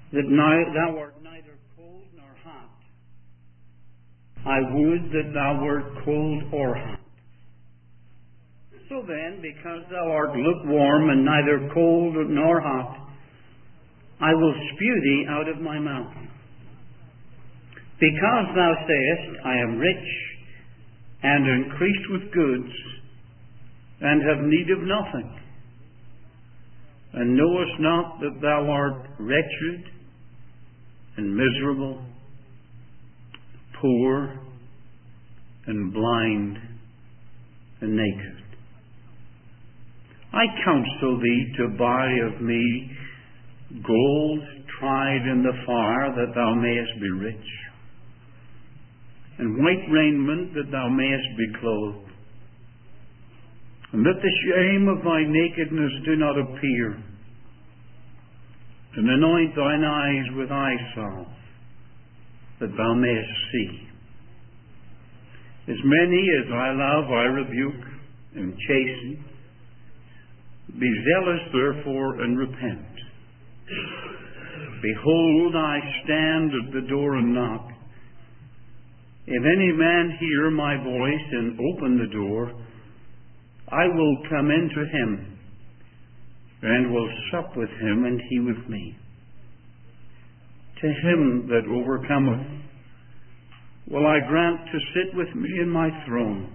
that thou art neither cold nor hot. I would that thou wert cold or hot. So then, because thou art lukewarm and neither cold nor hot, I will spew thee out of my mouth. Because thou sayest, I am rich, and increased with goods, and have need of nothing, and knowest not that thou art wretched, and miserable, poor, and blind, and naked. I counsel thee to buy of me gold tried in the fire, that thou mayest be rich, and white raiment, that thou mayest be clothed, and that the shame of thy nakedness do not appear, and anoint thine eyes with eye salve, that thou mayest see. As many as I love, I rebuke and chasten. Be zealous, therefore, and repent. Behold, I stand at the door and knock. If any man hear my voice and open the door, I will come into him, and will sup with him, and he with me. To him that overcometh will I grant to sit with me in my throne,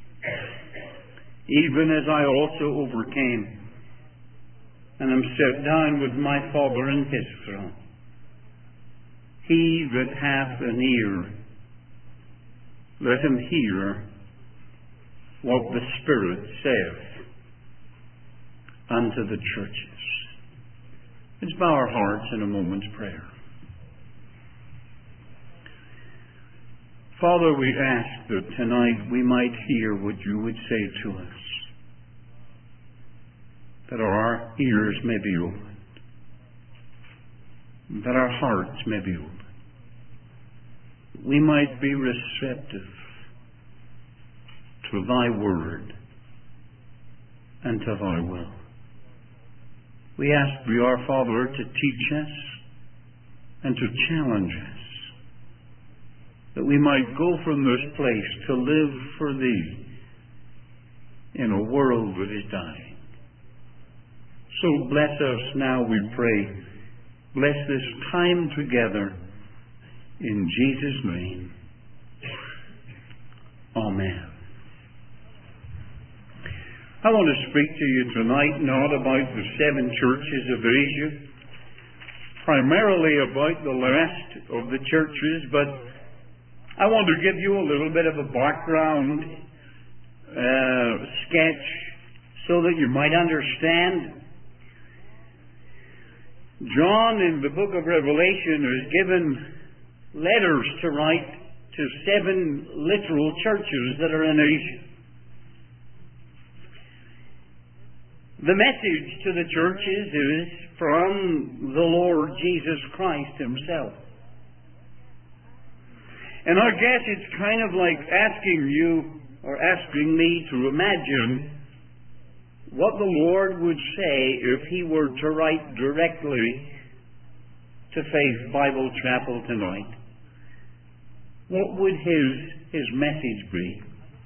even as I also overcame, and am set down with my Father in his throne. He that hath an ear, let him hear what the Spirit saith unto the churches. Let's bow our hearts in a moment's prayer. Father, we ask that tonight we might hear what you would say to us, that our ears may be opened, that our hearts may be opened. We might be receptive to thy word and to thy will. We ask thee, our Father, to teach us and to challenge us, that we might go from this place to live for thee in a world that is dying. So bless us now, we pray. Bless this time together. In Jesus' name. Amen. I want to speak to you tonight not about the 7 churches of Asia, primarily about the rest of the churches, but I want to give you a little bit of a background sketch so that you might understand. John in the book of Revelation is given letters to write to 7 literal churches that are in Asia. The message to the churches is from the Lord Jesus Christ himself. And I guess it's kind of like asking you or asking me to imagine what the Lord would say if he were to write directly to Faith Bible Chapel tonight. What would his message be?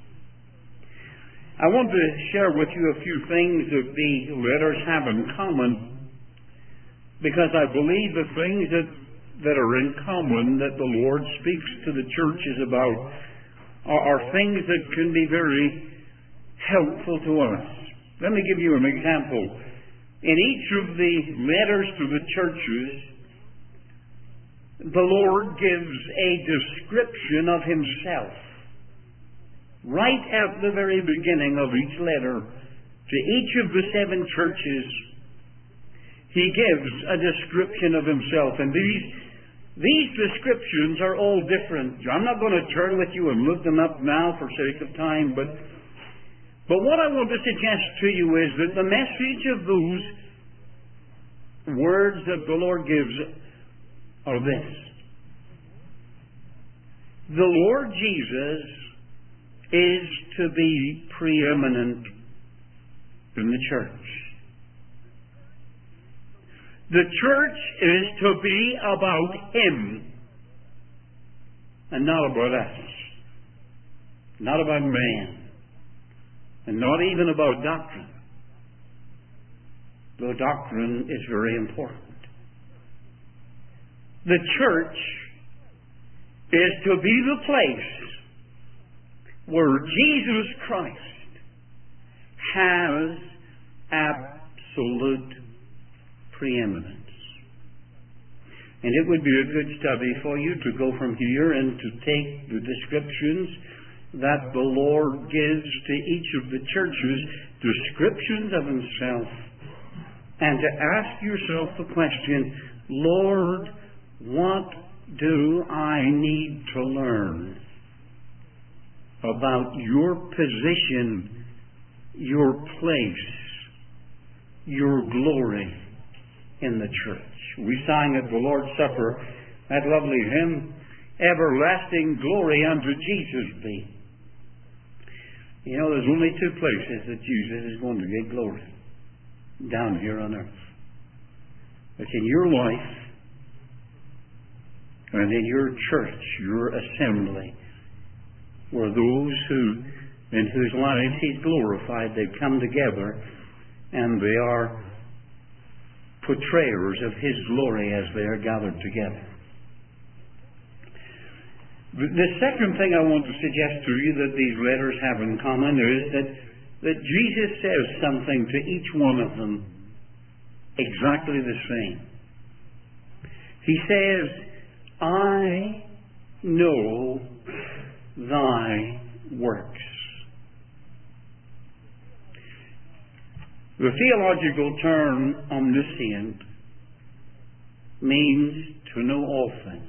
I want to share with you a few things that the letters have in common, because I believe the things that are in common that the Lord speaks to the churches about are things that can be very helpful to us. Let me give you an example. In each of the letters to the churches, the Lord gives a description of himself. Right at the very beginning of each letter, to each of the 7 churches, he gives a description of himself. And these descriptions are all different. I'm not going to turn with you and look them up now for sake of time, but what I want to suggest to you is that the message of those words that the Lord gives are this. The Lord Jesus is to be preeminent in the church. The church is to be about Him and not about us. Not about man. And not even about doctrine. Though doctrine is very important. The church is to be the place where Jesus Christ has absolute preeminence. And it would be a good study for you to go from here and to take the descriptions that the Lord gives to each of the churches, descriptions of Himself, and to ask yourself the question, Lord, what do I need to learn about your position, your place, your glory in the church? We sang at the Lord's Supper that lovely hymn, Everlasting Glory unto Jesus be. You know, there's only two places that Jesus is going to get glory down here on earth. It's in your life and in your church, your assembly, where those in whose lives He's glorified, they come together and they are portrayers of His glory as they are gathered together. The second thing I want to suggest to you that these letters have in common is that Jesus says something to each one of them exactly the same. He says, I know thy works. The theological term omniscient means to know all things.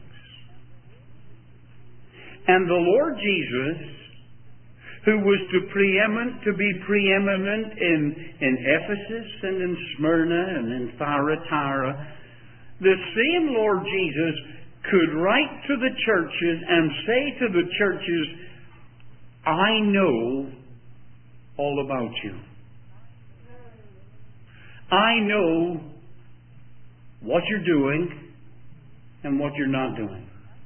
And the Lord Jesus, who was to be preeminent in Ephesus and in Smyrna and in Thyatira, the same Lord Jesus could write to the churches and say to the churches, I know all about you. I know what you're doing and what you're not doing.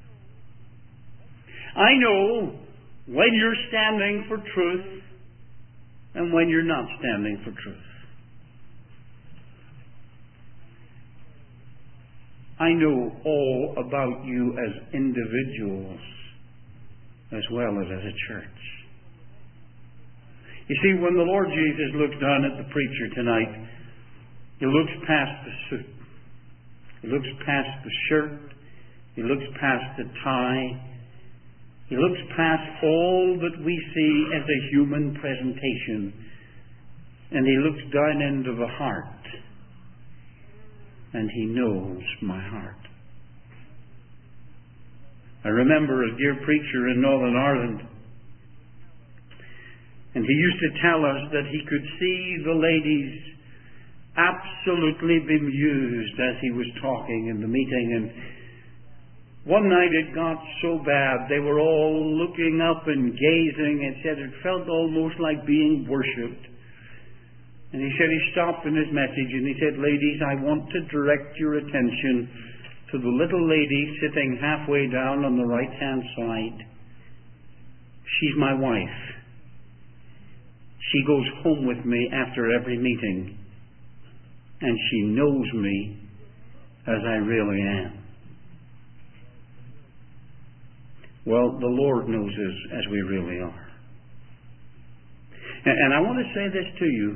I know when you're standing for truth and when you're not standing for truth. I know all about you as individuals as well as a church. You see, when the Lord Jesus looks down at the preacher tonight, He looks past the suit. He looks past the shirt. He looks past the tie. He looks past all that we see as a human presentation. And He looks down into the heart. And He knows my heart. I remember a dear preacher in Northern Ireland. And he used to tell us that he could see the ladies absolutely bemused as he was talking in the meeting. And one night it got so bad, they were all looking up and gazing, and said it felt almost like being worshipped. And he said he stopped in his message and he said, ladies, I want to direct your attention to the little lady sitting halfway down on the right-hand side. She's my wife. She goes home with me after every meeting. And she knows me as I really am. Well, the Lord knows us as we really are. And I want to say this to you.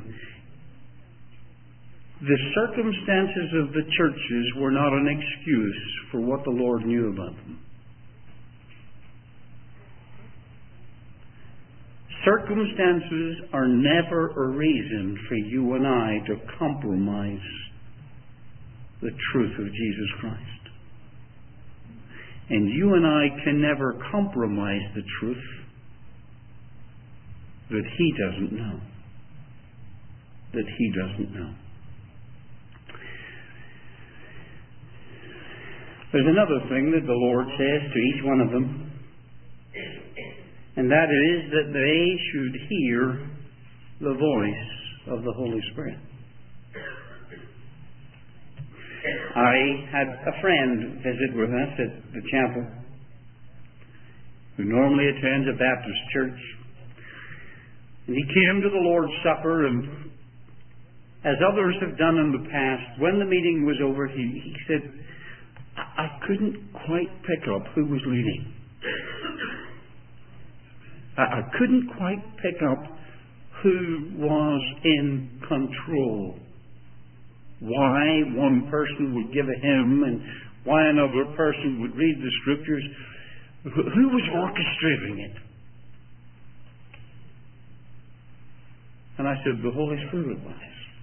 The circumstances of the churches were not an excuse for what the Lord knew about them. Circumstances are never a reason for you and I to compromise the truth of Jesus Christ. And you and I can never compromise the truth that He doesn't know. That He doesn't know. There's another thing that the Lord says to each one of them, and that is that they should hear the voice of the Holy Spirit. I had a friend visit with us at the chapel who normally attends a Baptist church. And he came to the Lord's Supper, and as others have done in the past, when the meeting was over, he said, I couldn't quite pick up who was leading. I couldn't quite pick up who was in control. Why one person would give a hymn and why another person would read the Scriptures. Who was orchestrating it? And I said, the Holy Spirit was.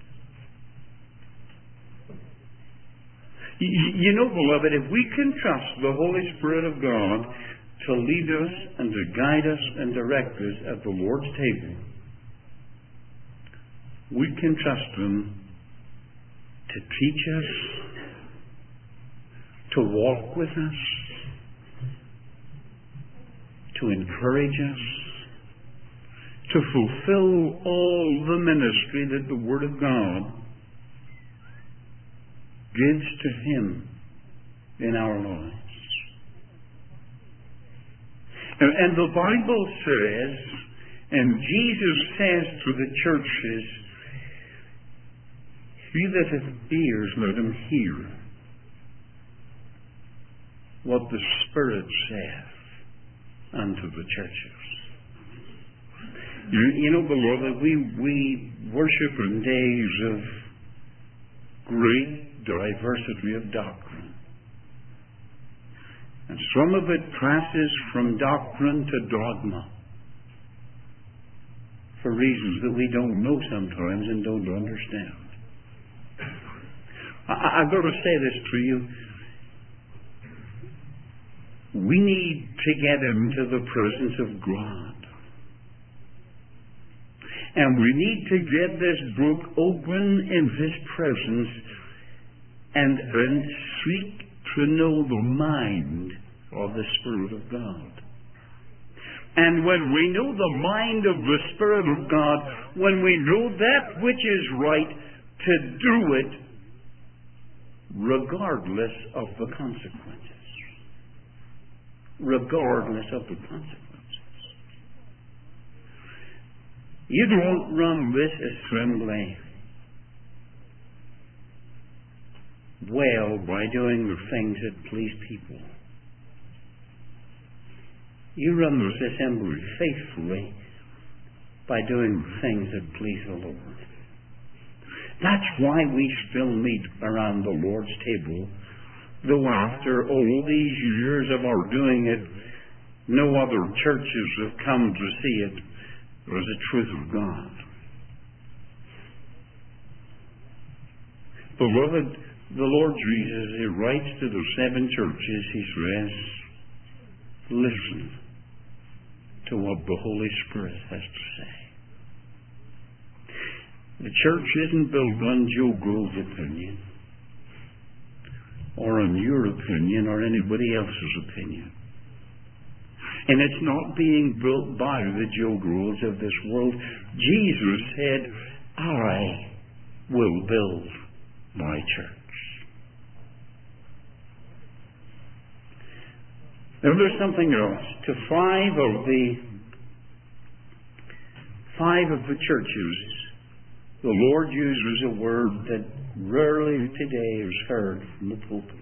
You know, beloved, if we can trust the Holy Spirit of God to lead us and to guide us and direct us at the Lord's table, we can trust Him to teach us, to walk with us, to encourage us, to fulfill all the ministry that the Word of God gives to Him in our lives. And the Bible says, and Jesus says to the churches, he that hath ears, let him hear what the Spirit saith unto the churches. You know, beloved, we worship in days of great diversity of doctrine. And some of it passes from doctrine to dogma for reasons that we don't know sometimes and don't understand. I've got to say this to you. We need to get into the presence of God. And we need to get this book open in His presence and seek to know the mind of the Spirit of God. And when we know the mind of the Spirit of God, when we know that which is right, to do it regardless of the consequences. Regardless of the consequences. You don't run this assembly well by doing the things that please people. You run this assembly faithfully by doing the things that please the Lord. That's why we still meet around the Lord's table, though after all these years of our doing it, no other churches have come to see it as the truth of God. Beloved, the Lord Jesus, He writes to the 7 churches, He says, listen to what the Holy Spirit has to say. The church isn't built on Joe Grove's opinion, or on your opinion, or anybody else's opinion. And it's not being built by the Joe Groves of this world. Jesus said, I will build my church. Now there's something else. To 5 of the churches, the Lord uses a word that rarely today is heard from the pulpit.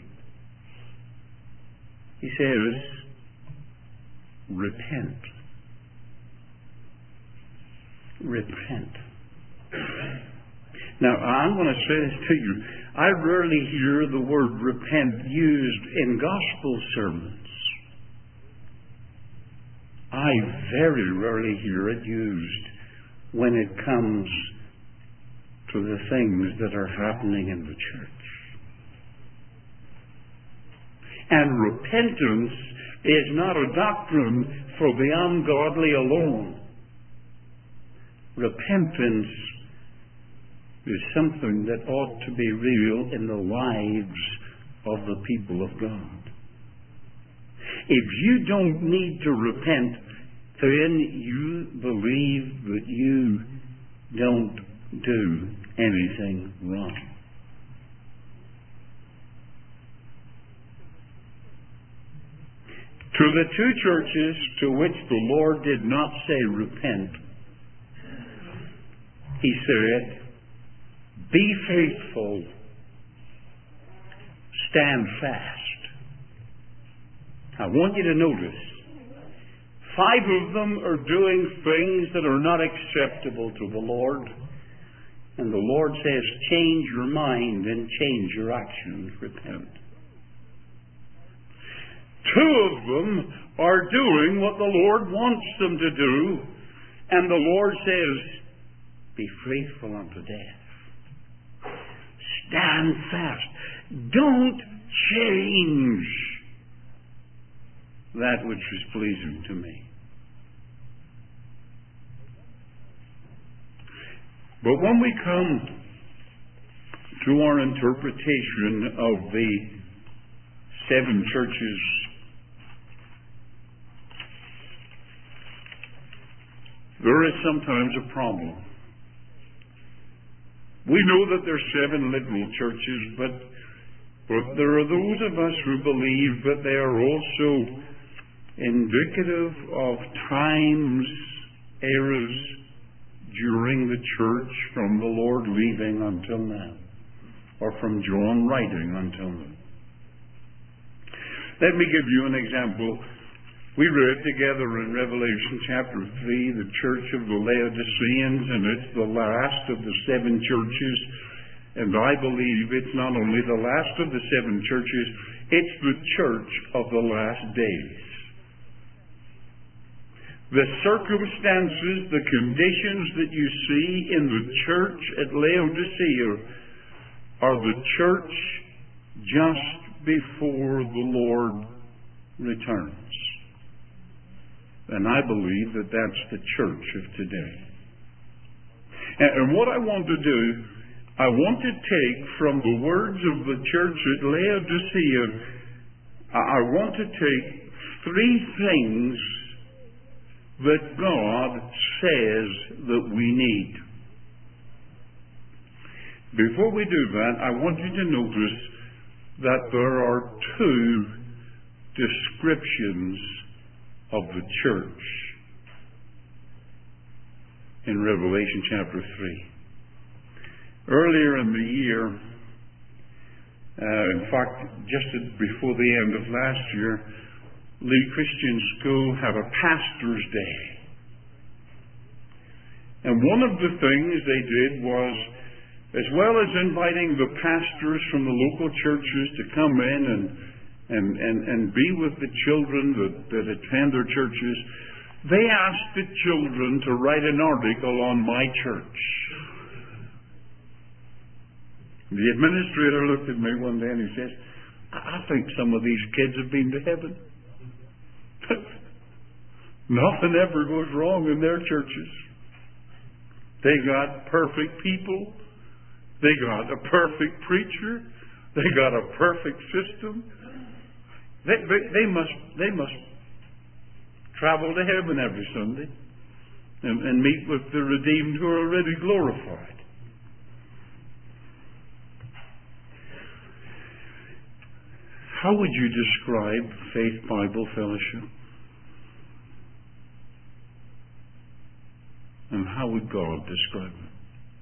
He says, repent. Repent. Now, I'm going to say this to you. I rarely hear the word repent used in gospel sermons. I very rarely hear it used when it comes to the things that are happening in the church. And repentance is not a doctrine for the ungodly alone. Repentance is something that ought to be real in the lives of the people of God. If you don't need to repent, then you believe that you don't do anything wrong. To the two churches to which the Lord did not say repent, He said, be faithful, stand fast. I want you to notice, 5 of them are doing things that are not acceptable to the Lord. And the Lord says, change your mind and change your actions, repent. 2 of them are doing what the Lord wants them to do, and the Lord says, be faithful unto death. Stand fast. Don't change that which is pleasing to me. But when we come to our interpretation of the 7 churches, there is sometimes a problem. We know that there are 7 literal churches, but there are those of us who believe that they are also indicative of times, eras during the church from the Lord leaving until now, or from John writing until now. Let me give you an example. We read together in Revelation chapter 3 the church of the Laodiceans, and it's the last of the 7 churches. And I believe it's not only the last of the 7 churches, it's the church of the last days. The circumstances, the conditions that you see in the church at Laodicea are the church just before the Lord returns. And I believe that that's the church of today. And what I want to do, I want to take from the words of the church at Laodicea, I want to take 3 things that God says that we need. Before we do that, I want you to notice that there are 2 descriptions of the church in Revelation chapter 3. Earlier in the year, in fact, just before the end of last year, Lee Christian School had a pastor's day. And one of the things they did was, as well as inviting the pastors from the local churches to come in and be with the children that attend their churches, they asked the children to write an article on my church. The administrator looked at me one day and he says, I think some of these kids have been to heaven. Nothing ever goes wrong in their churches. They got perfect people. They got a perfect preacher. They got a perfect system. They must travel to heaven every Sunday and meet with the redeemed who are already glorified. How would you describe Faith Bible Fellowship? And how would God describe it?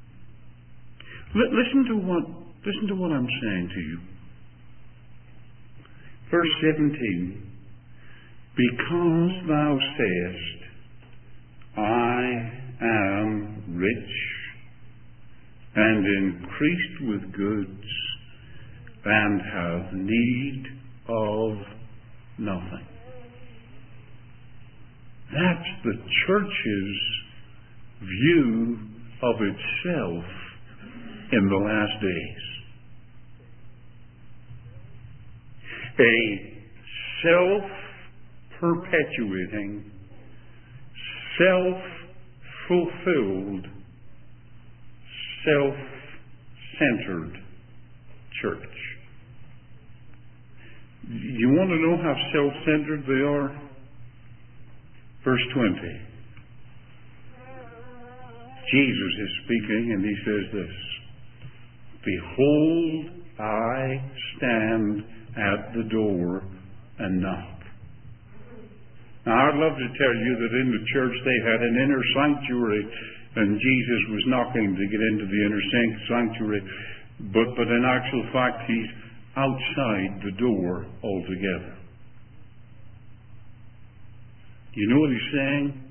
Listen to what I'm saying to you. Verse 17. Because thou sayest, I am rich and increased with goods and have need of nothing. That's the church's view of itself in the last days. A self-perpetuating, self-fulfilled, self-centered church. You want to know how self-centered they are? Verse 20. Jesus is speaking and he says this, Behold, I stand at the door and knock. Now, I'd love to tell you that in the church they had an inner sanctuary and Jesus was knocking to get into the inner sanctuary. But in actual fact, he's outside the door altogether. You know what he's saying?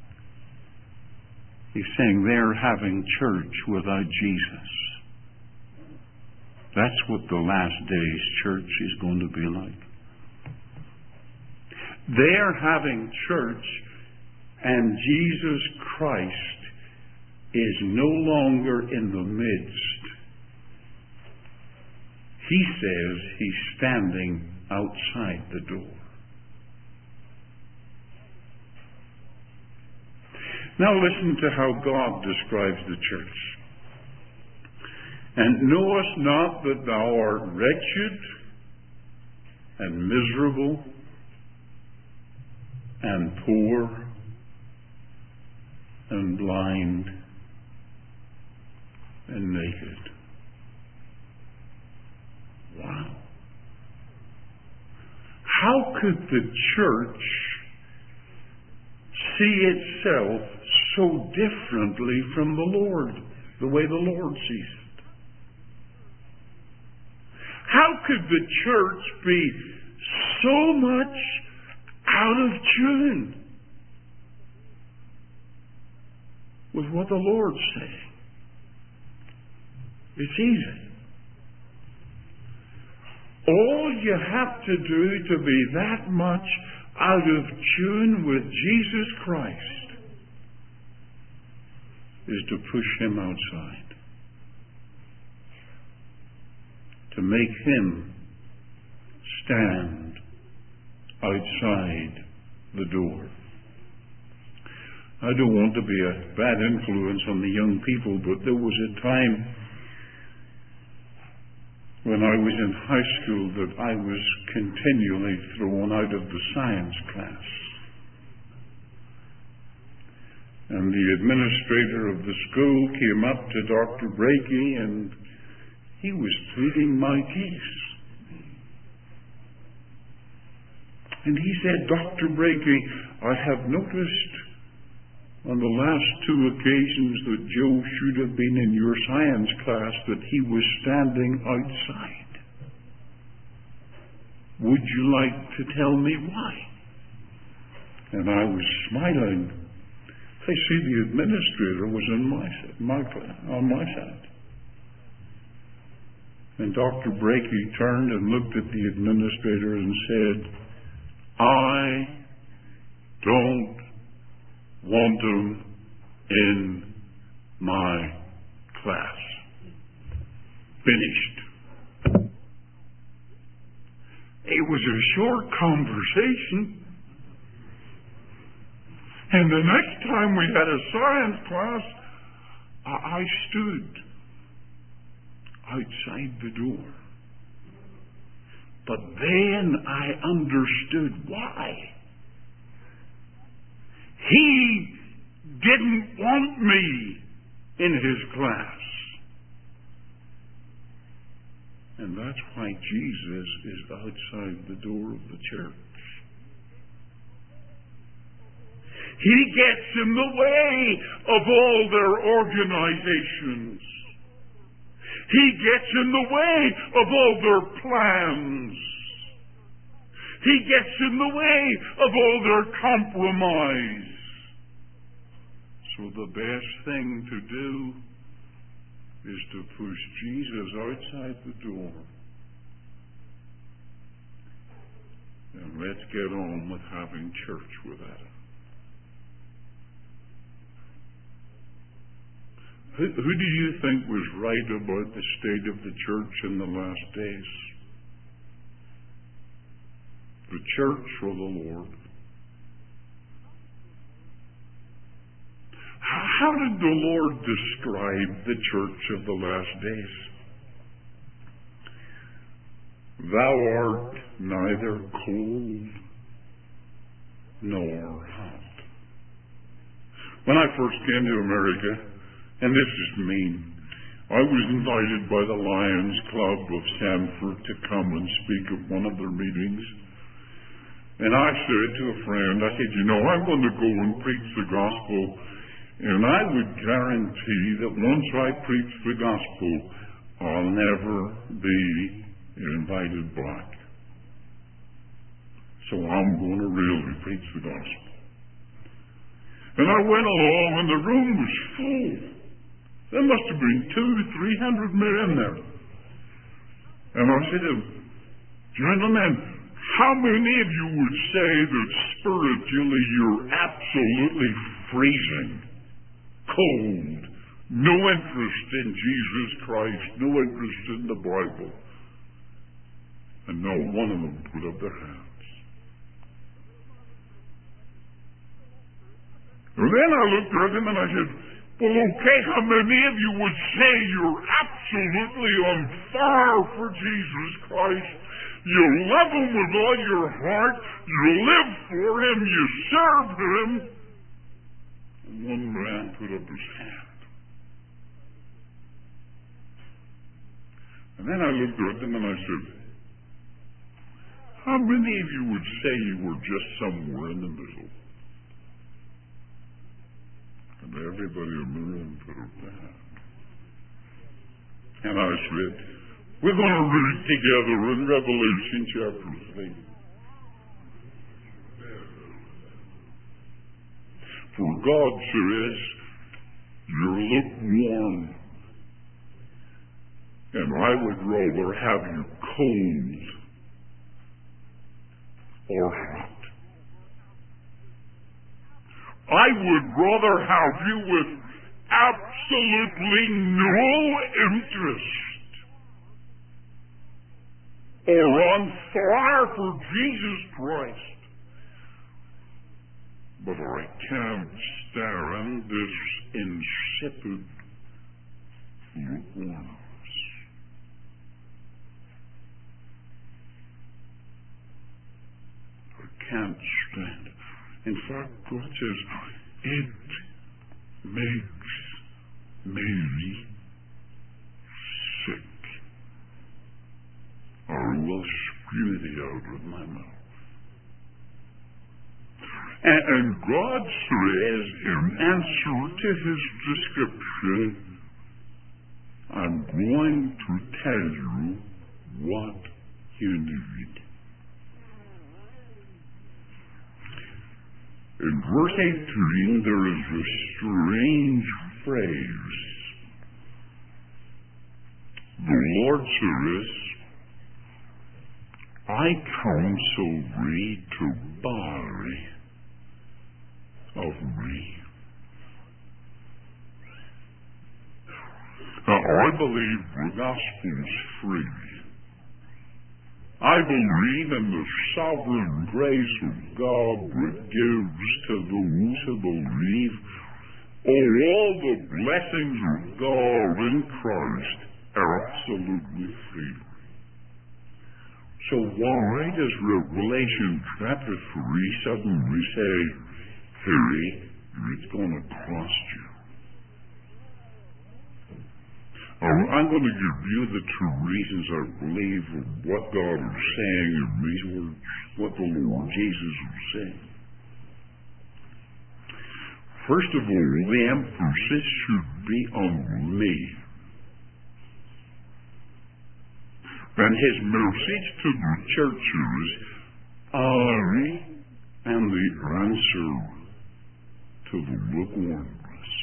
He's saying they're having church without Jesus. That's what the last days church is going to be like. They're having church, and Jesus Christ is no longer in the midst. He says he's standing outside the door. Now listen to how God describes the church. And knowest not that thou art wretched and miserable and poor and blind and naked. Wow. How could the church see itself so differently from the Lord, the way the Lord sees it? How could the church be so much out of tune with what the Lord's saying? It's easy. All you have to do to be that much out of tune with Jesus Christ is to push him outside, to make him stand outside the door. I don't want to be a bad influence on the young people, but there was a time when I was in high school that I was continually thrown out of the science class. And the administrator of the school came up to Dr. Brakey and he was pleading my case. And he said, Dr. Brakey, I have noticed on the last two occasions that Joe should have been in your science class that he was standing outside. Would you like to tell me why? And I was smiling. I see the administrator was on my side. And Dr. Brakey turned and looked at the administrator and said, I don't want them in my class. Finished. It was a short conversation. And the next time we had a science class, I stood outside the door. But then I understood why. He didn't want me in his class. And that's why Jesus is outside the door of the church. He gets in the way of all their organizations. He gets in the way of all their plans. He gets in the way of all their compromise. So the best thing to do is to push Jesus outside the door. And let's get on with having church without him. Who do you think was right about the state of the church in the last days? The church or the Lord? How did the Lord describe the church of the last days? Thou art neither cold nor hot. When I first came to America, and this is mean, I was invited by the Lions Club of Sanford to come and speak at one of their meetings. And I said to a friend, I said, I'm going to go and preach the gospel, and I would guarantee that once I preach the gospel, I'll never be invited back. So I'm going to really preach the gospel. And I went along, and the room was full. There must have been 200-300 men in there. And I said to them, gentlemen, how many of you would say that spiritually you're absolutely freezing, cold, no interest in Jesus Christ, no interest in the Bible? And not one of them put up their hands. And then I looked at them and I said, well, okay, how many of you would say you're absolutely on fire for Jesus Christ? You love Him with all your heart. You live for Him. You serve Him. And one man put up his hand. And then I looked at them and I said, how many of you would say you were just somewhere in the middle? And everybody in the room put up their hand. And I said, we're going to read together in Revelation chapter 3. For God says, you're lukewarm, and I would rather have you cold or hot. I would rather have you with absolutely no interest or on fire for Jesus Christ. But I can't stand this insipid lukewarmness. I can't stand it. In fact, God says, it makes me sick. Or I will spew it out of my mouth. And God says, in answer to His description, I'm going to tell you what you need. In verse 18, there is a strange phrase. The Lord says, I counsel thee to buy of me. Now, I believe the gospel's free. I believe in the sovereign grace of God that gives to those who believe. All the blessings of God in Christ are absolutely free. So why does Revelation chapter 3 suddenly say, Harry, it's going to cost you? I'm going to give you the two reasons I believe of what God is saying in these words, what the Lord Jesus is saying. First of all, the emphasis should be on me. And His message to the churches, I am the answer to the lukewarmness.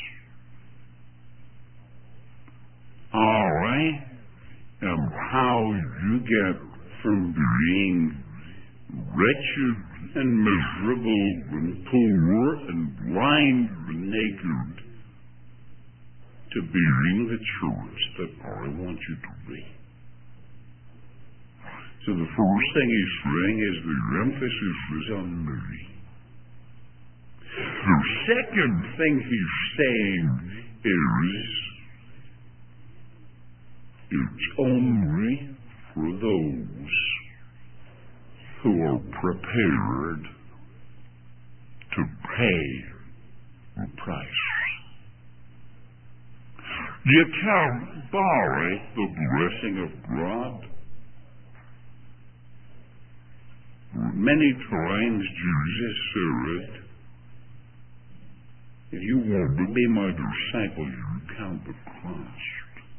I am how you get from being wretched and miserable and poor and blind and naked to being the church that I want you to be. So the first thing He's saying is the emphasis is on me. The second thing He's saying is it's only for those who are prepared to pay the price. You can't buy the blessing of God. many times Jesus said, if you want to be my disciple, you count the cost.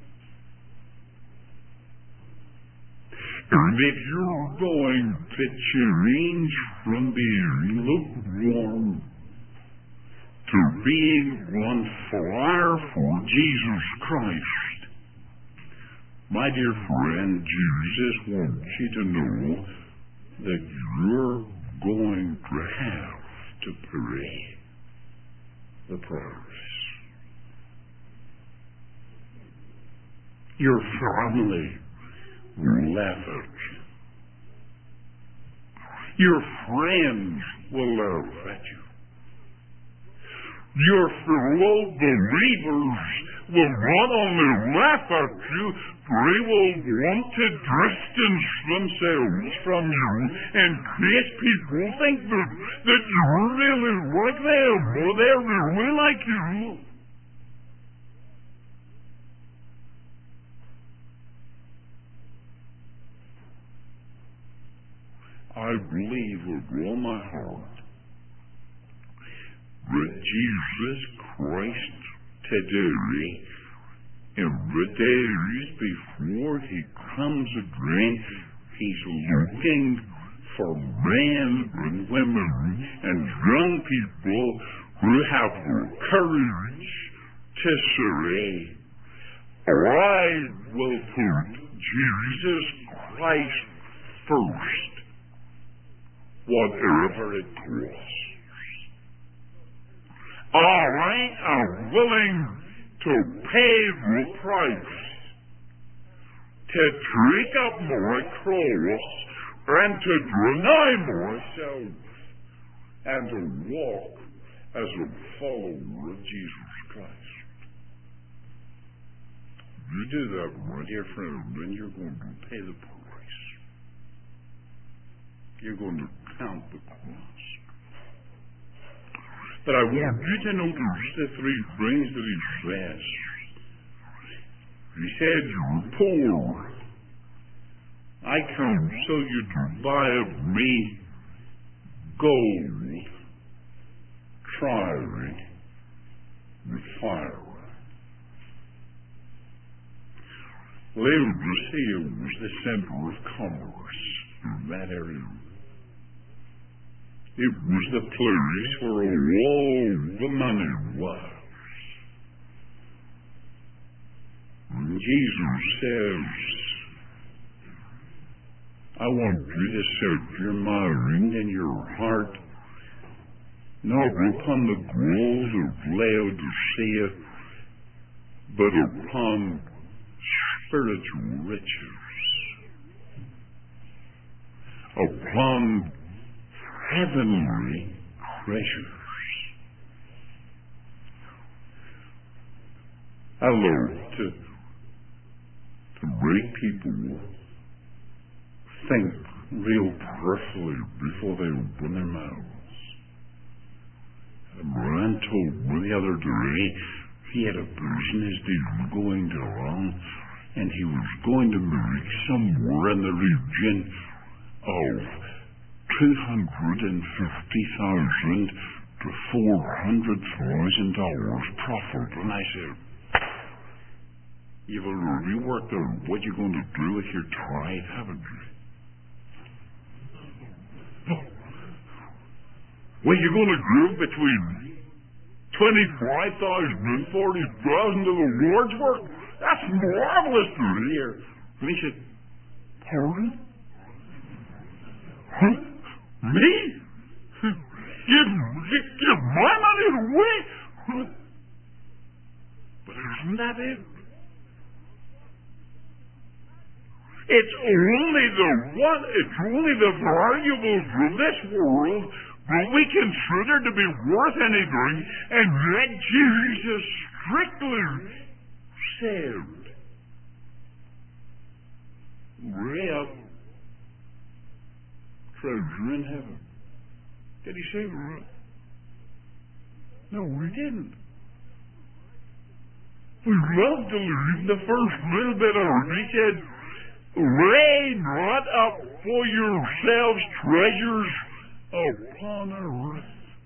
And if you're going to change from being lukewarm to being on fire for Jesus Christ, my dear friend, Jesus wants you to know that you're going to have to pray the prayers. Your family will laugh at you. Your friends will laugh at you. Your fellow believers will not only laugh at you, they will want to distance themselves from you in case people think that you're really like them or they're really like you. I believe with all my heart that Jesus Christ today, in the days before he comes again, he's looking for men and women and young people who have the courage to say, I will put Jesus Christ first, whatever it costs. I am willing to pay the price, to take up my cross and to deny myself and to walk as a follower of Jesus Christ. You do that, my dear friend, then you're going to pay the price. You're going to count the cost. But I want you to notice the three things that he says. He said, you're poor. I counsel you to buy of me gold tried with fire. Laodicea was the center of commerce in that area. It was the place where all the money was. And Jesus says, I want you to set your mind and your heart not upon the gold of Laodicea, but upon spiritual riches, upon heavenly treasures. I love to make people think real carefully before they open their mouths. Brian told me the other day he had a business deal going along, and he was going to make somewhere in the region of $250,000 to $400,000 profit. And I said, you've already worked out what you're going to do with your tithe, haven't you? Well, you're going to give between $25,000 and $40,000 to the Lord's work? That's marvelous to hear. And he said, pardon? Huh? Me? Give my money away? But isn't that it? It's only the valuables of this world that we consider to be worth anything, and yet Jesus strictly said, lay up treasure in heaven. Did he say that? No, he didn't. We love to leave the first little bit of it. He said, lay not up for yourselves treasures upon earth,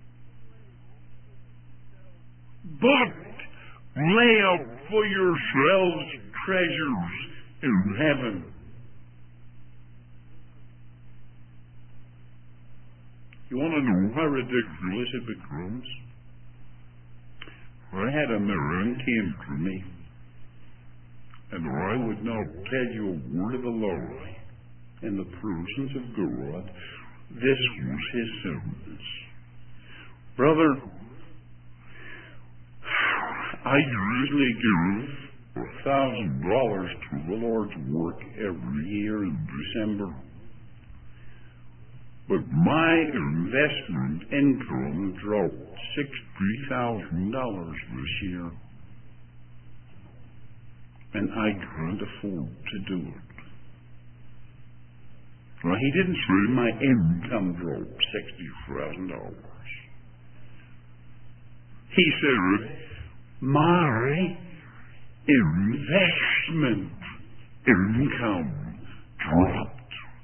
but lay up for yourselves treasures in heaven. You want to know how ridiculous it becomes? I had a man came to me, and I would not tell you a word of a lie in the presence of God. This was his sentence. Brother, I usually give $1,000 to the Lord's work every year in December. But my investment income dropped $60,000 this year. And I can't afford to do it. Well, he didn't say my income dropped $60,000. He said, my investment income dropped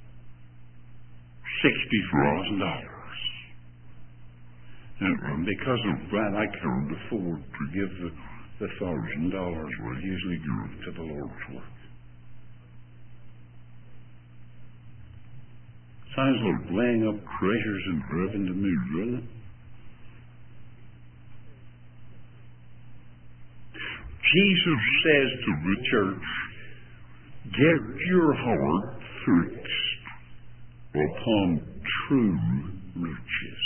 $60,000. And because of that, I can't afford to give the $1,000 I usually give to the Lord's work. Sounds like laying up treasures in heaven to me, doesn't it? Jesus says to the church, get your heart fixed upon true riches,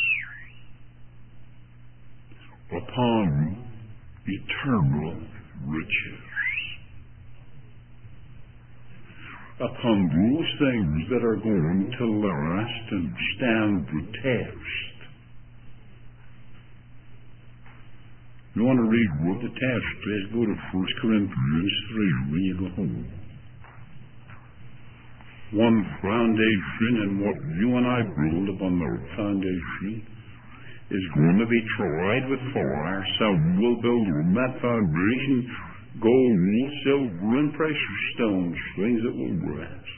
upon eternal riches, upon those things that are going to last and stand the test. You want to read what the text is, go to 1 Corinthians 3 when you go home. One foundation, and what you and I build upon that foundation is going to be tried with fire. Some will build on that foundation gold, silver, and precious stones, things that will last.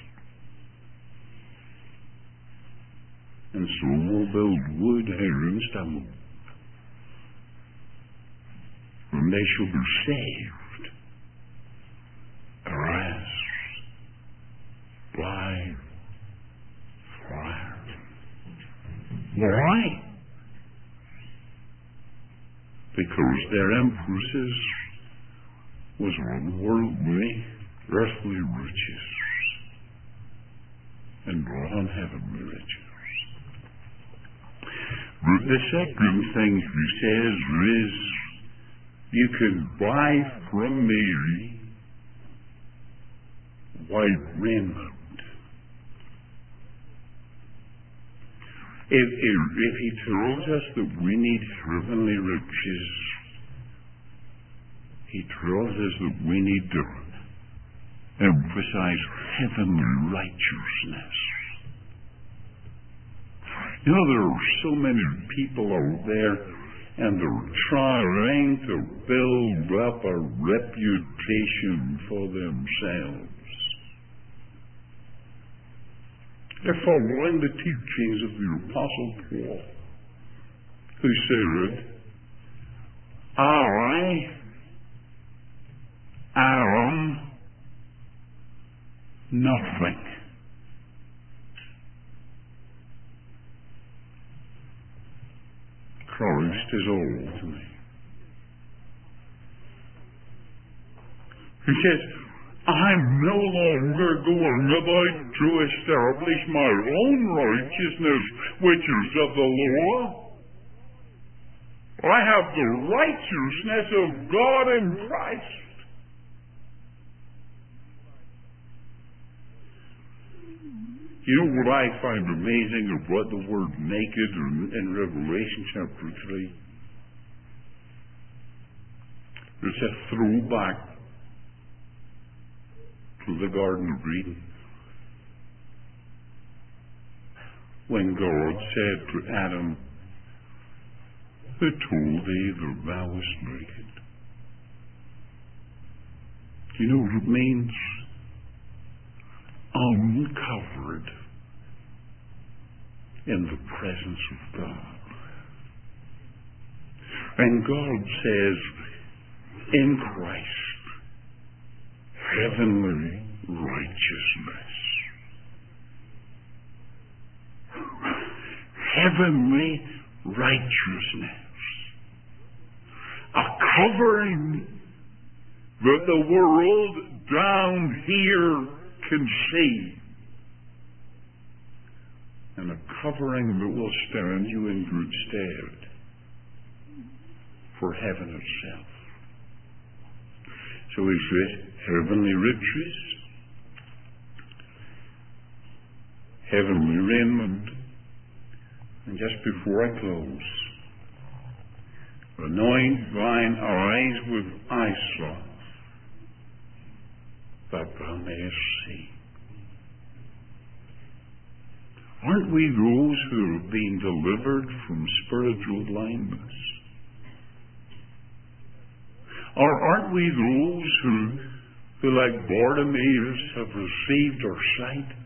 And some will build wood, hair, and stone. And they shall be saved. Rest by fire. Why? Because their emphasis was on worldly, earthly riches and not on heavenly riches. But the second thing he says is, you can buy from me white raiment. If he tells us that we need heavenly riches, he tells us that we need to emphasize heavenly righteousness. You know, there are so many people out there, and they're trying to build up a reputation for themselves. They're following the teachings of the Apostle Paul, who said, I am nothing. Christ is all to me. He says, I'm no longer going about to establish my own righteousness, which is of the law. I have the righteousness of God in Christ. You know what I find amazing about the word naked in Revelation chapter 3? It's a throwback to the Garden of Eden, when God said to Adam, who told thee that thou wast naked? Do you know what it means? Uncovered in the presence of God. And God says, in Christ, heavenly righteousness. Heavenly righteousness. A covering that the world down here can see. And a covering that will stand you in good stead for heaven itself. So he says, heavenly riches, heavenly raiment, and just before I close, anoint thine eyes with eye salve, that thou mayest see. Aren't we those who have been delivered from spiritual blindness? Or aren't we those who like Bartimaeus, have received our sight?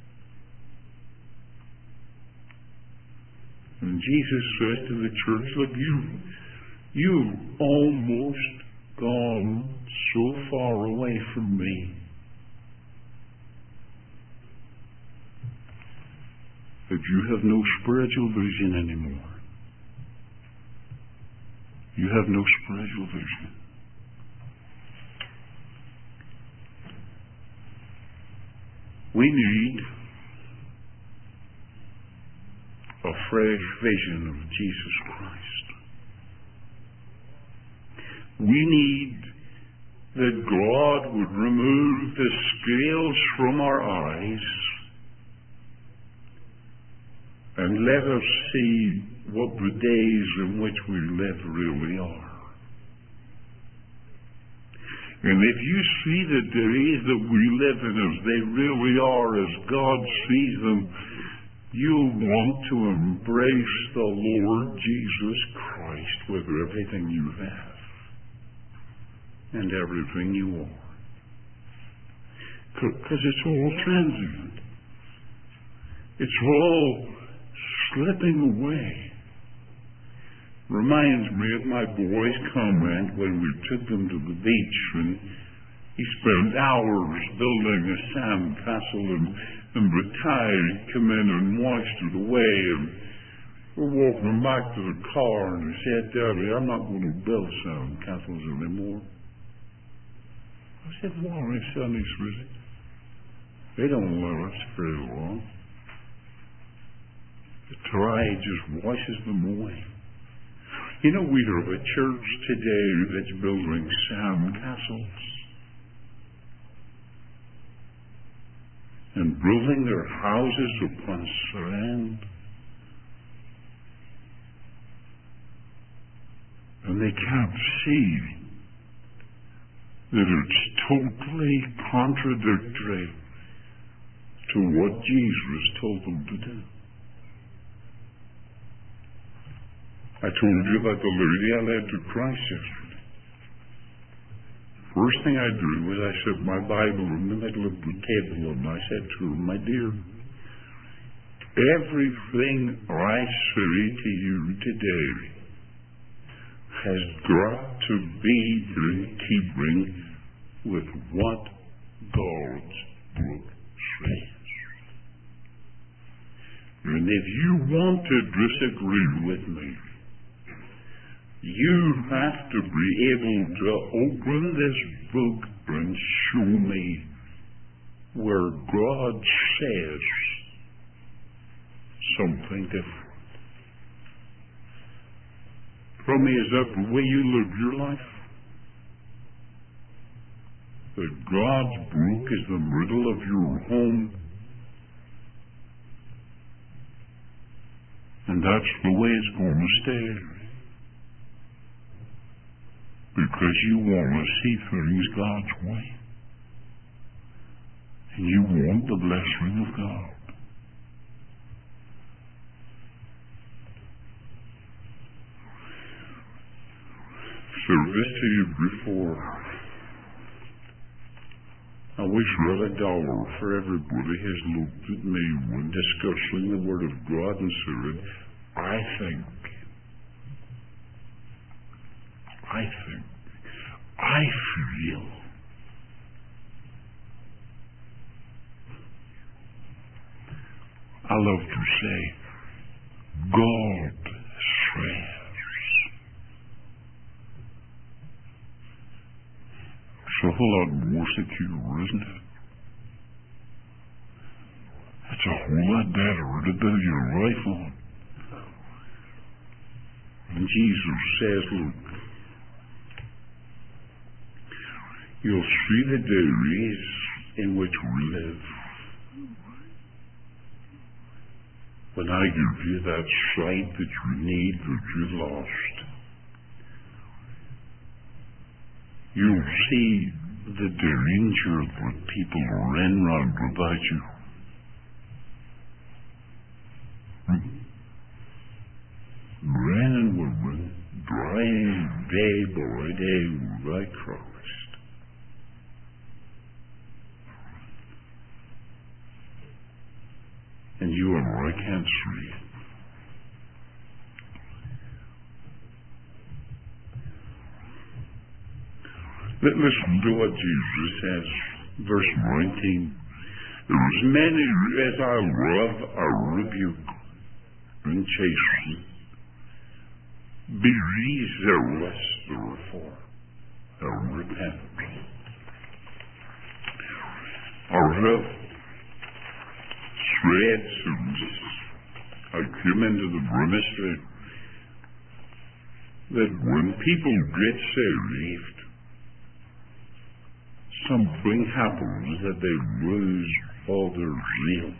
And Jesus says to the church, look, you've almost gone so far away from me that you have no spiritual vision anymore. You have no spiritual vision. We need a fresh vision of Jesus Christ. We need that God would remove the scales from our eyes and let us see what the days in which we live really are. And if you see the days that we live in as they really are, as God sees them, you'll want to embrace the Lord Jesus Christ with everything you have and everything you are. Because it's all transient. It's all slipping away. Reminds me of my boy's comment when we took them to the beach, and he spent hours building a sand castle, and the tide came in and washed it away, and we're walking back to the car, and he said, Daddy, I'm not going to build sand castles anymore. I said, why, son? He said, they don't last very long. The tide just washes them away. You know, we have a church today that's building sand castles and building their houses upon sand. And they can't see that it's totally contradictory to what Jesus told them to do. I told you about the lady I led to Christ yesterday. First thing I did was I set my Bible in the middle of the table, and I said to her, my dear, everything I say to you today has got to be in keeping with what God's book says. And if you want to disagree with me, you have to be able to open this book and show me where God says something different. Tell me, is that the way you live your life? That God's book is the middle of your home, and that's the way it's going to stay. Because you want to see things God's way. And you want the blessing of God. Service to you before. I always read $1 for everybody has looked at me when discussing the Word of God and said, I feel. I love to say, God says. It's a whole lot more secure, isn't it? It's a whole lot better to build your life on. And Jesus says, look, you'll see the days in which we live. When I give you that sight that you need, that you've lost, you'll see the danger that people are in round about you. Men and women, dying day by day without Christ. And you and I can't see it. Listen to what Jesus says, verse 19. As many as I love, I rebuke and chasten. Be ye zealous, therefore, and repent. I have said since I came into the ministry that when people get saved, something happens that they lose all their zeal.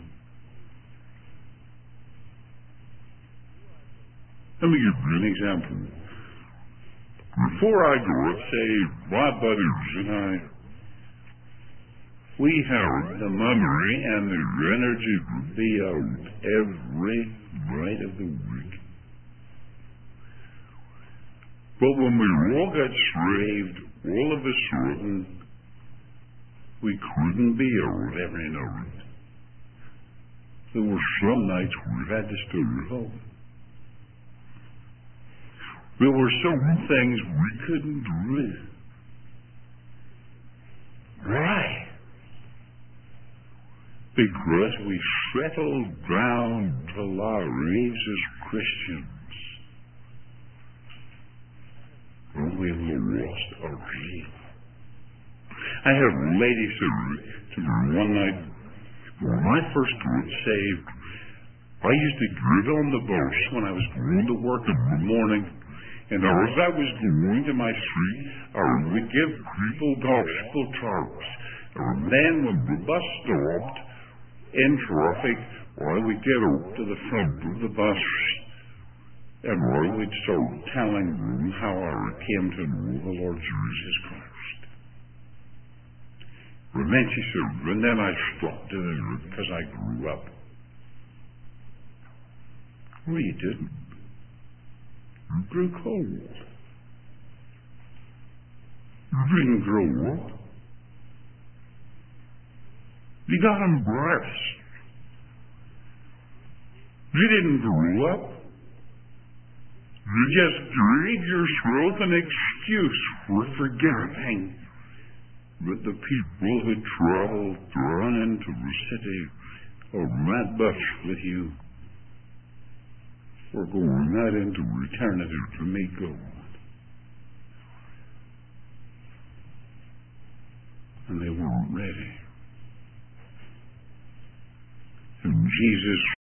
Let me give you an example. Before I got saved, my buddies and I, we had the memory and the energy to be out every night of the week. But when we all got saved, all of a sudden, we couldn't be out every night. There were some nights we had to stay at home. There were certain things we couldn't do. Why? Because we settled down to lives as Christians. And we lost our zeal. I had a lady say to me one night, when I first got saved, I used to get on the bus when I was going to work in the morning, and as I was going to my street, I would give people gospel tracts. And then when the bus stopped in traffic, I would get up to the front of the bus, and I would start telling them how I came to know the Lord Jesus Christ. And then she said, and then I stopped doing it because I grew up. Well, you didn't. You grew cold. You didn't grow up. You got embarrassed. You didn't grow up. You just gave yourself an excuse for forgetting that the people who traveled down into the city on that bus with you were going out into eternity to meet God. And they weren't ready. And Jesus